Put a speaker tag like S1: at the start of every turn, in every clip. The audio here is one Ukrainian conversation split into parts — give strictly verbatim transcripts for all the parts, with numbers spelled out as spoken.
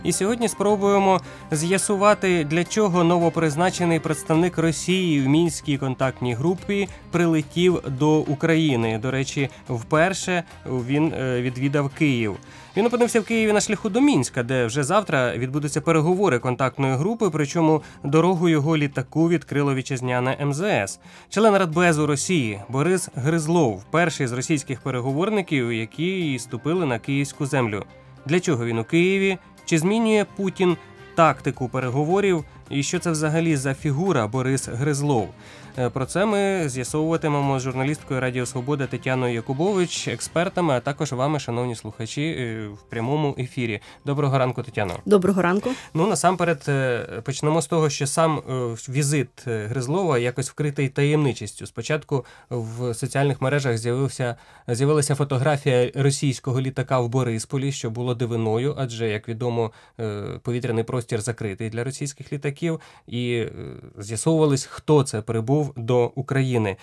S1: І сьогодні спробуємо з'ясувати, для чого новопризначений представник Росії в Мінській контактній групі прилетів до України. До речі, вперше він відвідав Київ. Він опинився в Києві на шляху до Мінська, де вже завтра відбудуться переговори контактної групи, причому дорогу його літаку відкрило вітчизняне ем зе ес. Член Радбезу Росії Борис Гризлов – перший з російських переговорників, які ступили на київську землю. Для чого він у Києві? Чи змінює Путін тактику переговорів? І що це взагалі за фігура Борис Гризлов? Про це ми з'ясовуватимемо з журналісткою Радіо Свобода Тетяною Якубович, експертами, а також вами, шановні слухачі, в прямому ефірі. Доброго ранку, Тетяно.
S2: Доброго ранку.
S1: Ну, насамперед, почнемо з того, що сам візит Гризлова якось вкритий таємничістю. Спочатку в соціальних мережах з'явився, з'явилася фотографія російського літака в Борисполі, що було дивиною, адже, як відомо, повітряний простір закритий для російських літаків, і з'ясовувалось, хто це прибув до України.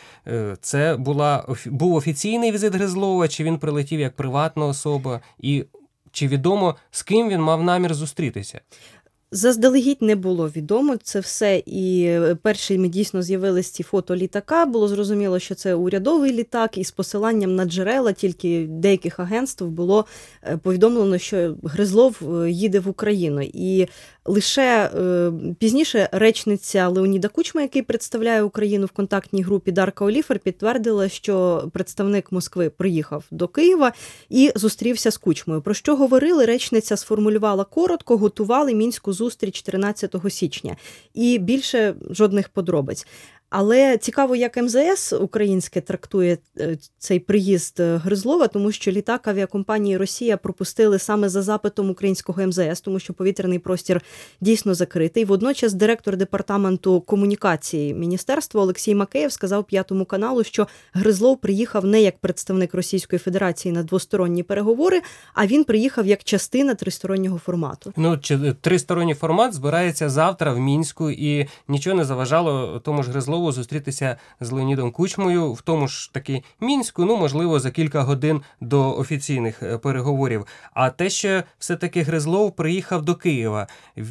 S1: Це була, був офіційний візит Гризлова, чи він прилетів як приватна особа, і чи відомо, з ким він мав намір зустрітися?
S2: Заздалегідь не було відомо це все, і першими дійсно з'явились ці фото літака, було зрозуміло, що це урядовий літак, і з посиланням на джерела тільки деяких агентств було повідомлено, що Гризлов їде в Україну. І лише е, пізніше речниця Леоніда Кучми, який представляє Україну в контактній групі, Дарка Оліфер, підтвердила, що представник Москви приїхав до Києва і зустрівся з Кучмою. Про що говорили, речниця сформулювала коротко, готували мінську зустріч тринадцятого січня. І більше жодних подробиць. Але цікаво, як ем зе ес українське трактує цей приїзд Гризлова, тому що літак авіакомпанії «Росія» пропустили саме за запитом українського ем зе ес, тому що повітряний простір дійсно закритий. Водночас директор департаменту комунікації міністерства Олексій Макеєв сказав П'ятому каналу, що Гризлов приїхав не як представник Російської Федерації на двосторонні переговори, а він приїхав як частина тристороннього формату.
S1: Ну, тристоронній формат збирається завтра в Мінську, і нічого не заважало тому ж Гризлову зустрітися з Леонідом Кучмою в тому ж таки Мінську, ну, можливо, за кілька годин до офіційних переговорів. А те, що все-таки Гризлов приїхав до Києва,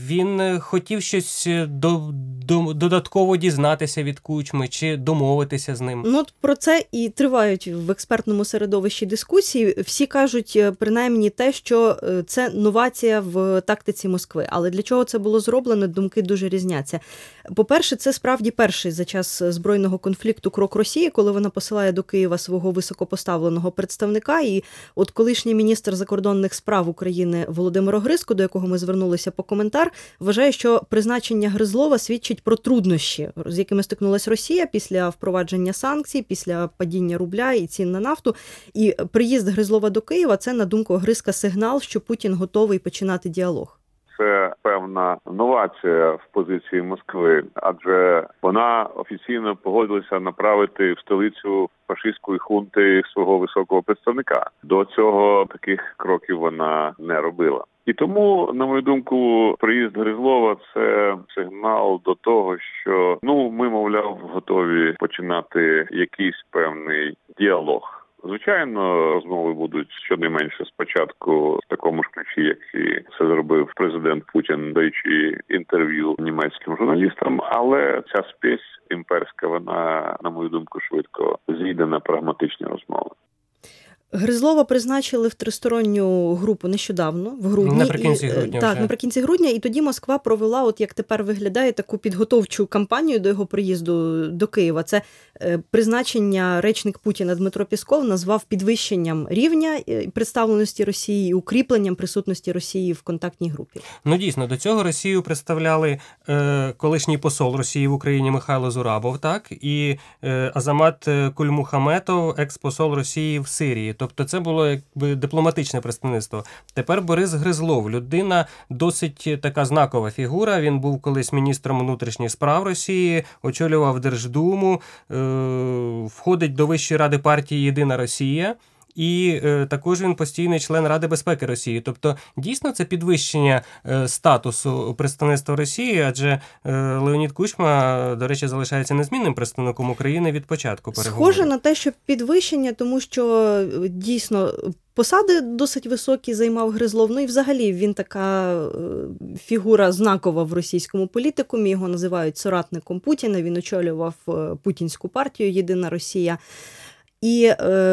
S1: він хотів щось до, до, додатково дізнатися від Кучми чи домовитися з ним?
S2: Ну, от про це і тривають в експертному середовищі дискусії. Всі кажуть, принаймні, те, що це новація в тактиці Москви. Але для чого це було зроблено, думки дуже різняться. По-перше, це справді перший за час збройного конфлікту крок Росії, коли вона посилає до Києва свого високопоставленого представника. І от колишній міністр закордонних справ України Володимир Огризко, до якого ми звернулися по коментар, вважає, що призначення Гризлова свідчить про труднощі, з якими стикнулася Росія після впровадження санкцій, після падіння рубля і цін на нафту. І приїзд Гризлова до Києва – це, на думку Огризка, сигнал, що Путін готовий починати діалог.
S3: Це певна новація в позиції Москви, адже вона офіційно погодилася направити в столицю фашистської хунти свого високого представника. До цього таких кроків вона не робила. І тому, на мою думку, приїзд Гризлова – це сигнал до того, що, ну, ми, мовляв, готові починати якийсь певний діалог. Звичайно, розмови будуть щонайменше спочатку в такому ж ключі, як і це зробив президент Путін, даючи інтерв'ю німецьким журналістам, але ця спесь імперська, вона, на мою думку, швидко зійде на прагматичні розмови.
S2: Гризлова призначили в тристоронню групу нещодавно, в грудні.
S1: Наприкінці грудня.
S2: І, так,
S1: вже.
S2: наприкінці грудня. І тоді Москва провела, от як тепер виглядає, таку підготовчу кампанію до його приїзду до Києва. Це е, призначення речник Путіна Дмитро Пісков назвав підвищенням рівня представленості Росії і укріпленням присутності Росії в контактній групі.
S1: Ну, дійсно, до цього Росію представляли е, колишній посол Росії в Україні Михайло Зурабов, так, і е, Азамат Кульмухаметов, екс-посол Росії в Сирії. Тобто це було якби дипломатичне представництво. Тепер Борис Гризлов, людина досить така знакова фігура. Він був колись міністром внутрішніх справ Росії, очолював Держдуму, е- входить до Вищої ради партії «Єдина Росія». і е, також він постійний член Ради безпеки Росії. Тобто, дійсно, це підвищення е, статусу представництва Росії, адже е, Леонід Кучма, до речі, залишається незмінним представником України від початку переговорів.
S2: Схоже на те, що підвищення, тому що дійсно посади досить високі займав Гризлов. Ну і взагалі він така фігура знакова в російському політикумі. Його називають соратником Путіна. Він очолював путінську партію «Єдина Росія». І,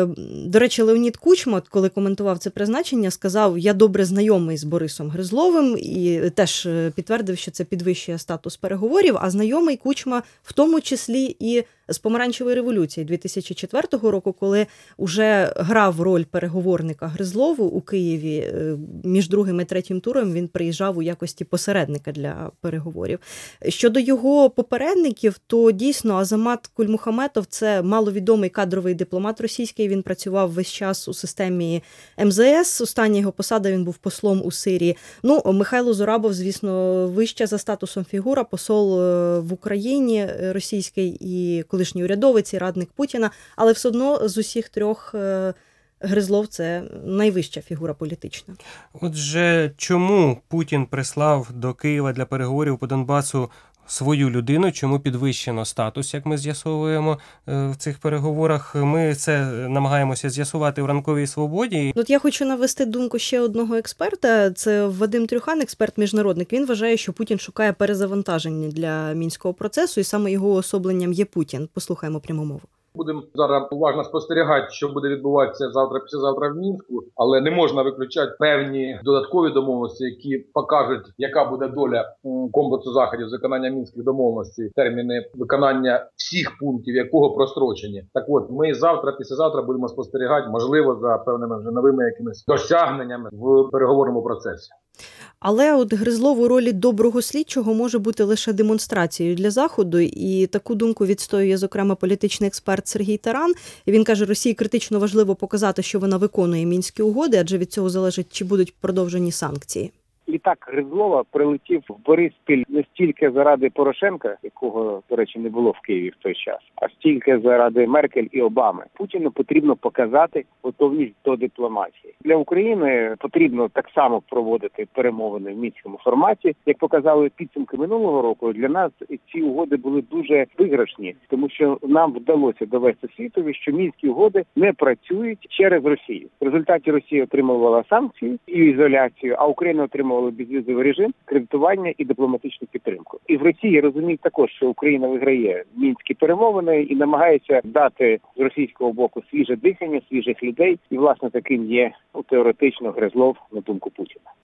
S2: до речі, Леонід Кучма, коли коментував це призначення, сказав, я добре знайомий з Борисом Гризловим, і теж підтвердив, що це підвищує статус переговорів, а знайомий Кучма в тому числі і з Помаранчевої революції дві тисячі четвертого року, коли вже грав роль переговорника Гризлову у Києві, між другим і третім туром він приїжджав у якості посередника для переговорів. Щодо його попередників, то дійсно Азамат Кульмухаметов – це маловідомий кадровий дипломат російський, він працював весь час у системі ем зе ес, остання його посада, він був послом у Сирії. Ну, Михайло Зорабов, звісно, вища за статусом фігура, посол в Україні російський і колишній урядовець і радник Путіна, але все одно з усіх трьох Гризлов – це найвища фігура політична.
S1: Отже, чому Путін прислав до Києва для переговорів по Донбасу свою людину, чому підвищено статус, як ми з'ясовуємо в цих переговорах? Ми це намагаємося з'ясувати в «Ранковій свободі».
S2: От я хочу навести думку ще одного експерта. Це Вадим Трюхан, експерт-міжнародник. Він вважає, що Путін шукає перезавантаження для мінського процесу, і саме його особленням є Путін. Послухаємо пряму мову.
S4: Будемо зараз уважно спостерігати, що буде відбуватися завтра, післязавтра в Мінську, але не можна виключати певні додаткові домовленості, які покажуть, яка буде доля комплексу заходів з виконання мінських домовленостей, терміни виконання всіх пунктів, якого прострочені. Так от, ми завтра, післязавтра будемо спостерігати, можливо, за певними вже новими якимись досягненнями в переговорному процесі.
S2: Але от Гризлов у ролі доброго слідчого може бути лише демонстрацією для Заходу, і таку думку відстоює, зокрема, політичний експерт Сергій Таран. І він каже, Росії критично важливо показати, що вона виконує мінські угоди, адже від цього залежить, чи будуть продовжені санкції.
S5: Літак Гризлова прилетів в Бориспіль не стільки заради Порошенка, якого, до речі, не було в Києві в той час, а стільки заради Меркель і Обами. Путіну потрібно показати готовність до дипломатії. Для України потрібно так само проводити перемовини в мінському форматі. Як показали підсумки минулого року, для нас ці угоди були дуже виграшні, тому що нам вдалося довести світові, що мінські угоди не працюють через Росію. В результаті Росія отримувала санкції і ізоляцію, а Україна отримувала безвізовий режим, кредитування і дипломатичну підтримку. І в Росії розуміють також, що Україна виграє мінські перемовини і намагається дати з російського боку свіже дихання, свіжих людей. І, власне, таким є теоретично Гризлов, на думку Путіна.